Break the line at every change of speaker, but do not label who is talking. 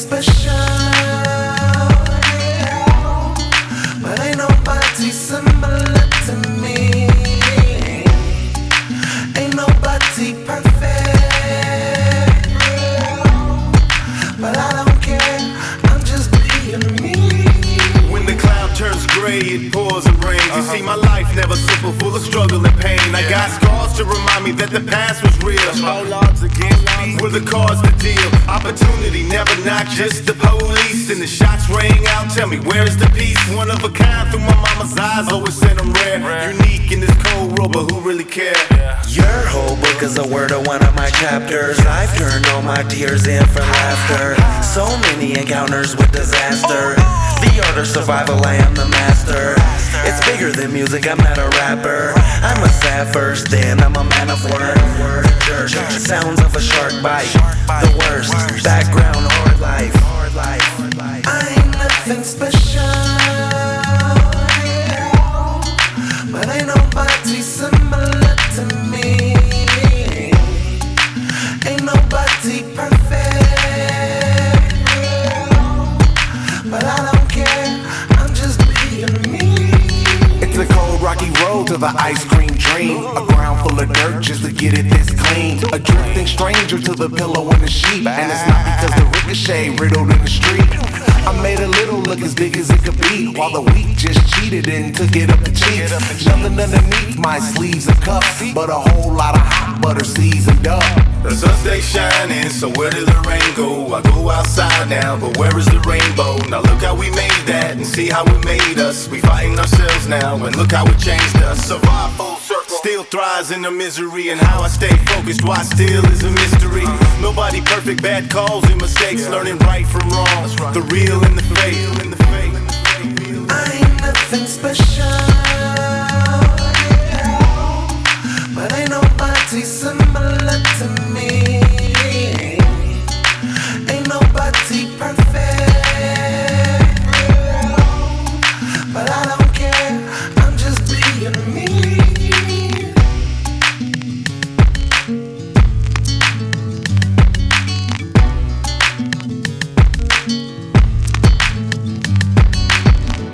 special, but ain't nobody similar to me. Ain't nobody perfect, but I don't care, I'm just being me.
When the cloud turns gray, it pours and rains. You see, my life never simple, full of struggle and pain. I got scars to remind me that the past was real. All odds against me were the cards to deal. Opportunity never knocked, just the police. And the shots rang out, tell me where's the peace? One of a kind through my mama's eyes, always said I'm rare. Unique in this cold world, but who really care?
Your whole book is a word of one of my chapters. I've turned all my tears in for laughter. So many encounters with disaster. The art of survival, I am the master. It's bigger than music, I'm not a rapper. I'm a sad first, then I'm a man of word. Sounds of a shark bite, the worst. Background, hard life.
I ain't nothing special, but ain't nobody similar to me. Ain't nobody perfect, but I don't care, I'm just being me.
It's a cold rocky road to the ice cream dream. A ground full of dirt just to get it this clean. A drifting stranger to the pillow and the sheet. And it's not because the ricochet riddled in the street. I made a little look as big as it could be, while the weak just cheated and took it up the cheeks. Nothing underneath my sleeves and cuffs, but a whole lot of hot butter seasoned up.
The sun stays shining, so where did the rain go? I go outside now, but where is the rainbow? Now look how we made that, and see how it made us. We fighting ourselves now, and look how it changed us. Survive full circle, still thrives in the misery. And how I stay focused, why still is a mystery. Nobody perfect, bad calls and mistakes. Learning right from wrong, the real and the fake.
I ain't nothing special, but ain't nobody similar to me. Ain't nobody perfect, but I don't